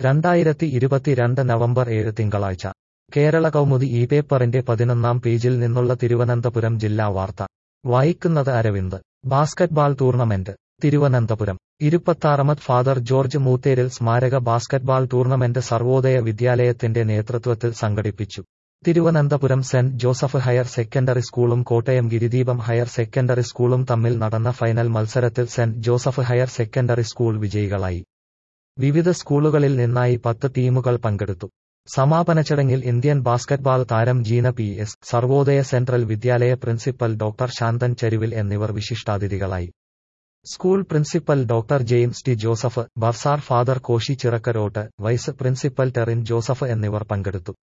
2022 November 7 തിങ്കളാഴ്ച കേരള കൗമുദി ഈ പേപ്പറിന്റെ 11-ാം പേജിൽ നിന്നുള്ള തിരുവനന്തപുരം ജില്ലാ വാർത്ത വായിക്കുന്നത് അരവിന്ദ്. Basketball tournament Thiruvananthapuram. ഇരുപത്താറമത് ഫാദർ ജോർജ് മൂത്തേരിൽ സ്മാരക ബാസ്കറ്റ്ബാൾ ടൂർണമെന്റ് സർവോദയ വിദ്യാലയത്തിന്റെ നേതൃത്വത്തിൽ സംഘടിപ്പിച്ചു. Thiruvananthapuram saint Joseph higher secondary സ്കൂളും കോട്ടയം ഗിരിദീപം ഹയർ സെക്കൻഡറി സ്കൂളും തമ്മിൽ നടന്ന ഫൈനൽ മത്സരത്തിൽ saint Joseph higher secondary school വിജയികളായി. വിവിധ സ്കൂളുകളിൽ നിന്നായി 10 ടീമുകൾ പങ്കെടുത്തു. സമാപന ചടങ്ങിൽ ഇന്ത്യൻ ബാസ്കറ്റ്ബാൾ താരം Jeena PS, Sarvodaya central Vidyalaya principal doctor Shanthan Charuvil എന്നിവർ വിശിഷ്ടാതിഥികളായി. School principal doctor James T Joseph, bursar father Koshy Chirakkarottu, vice principal Terin Joseph എന്നിവർ പങ്കെടുത്തു.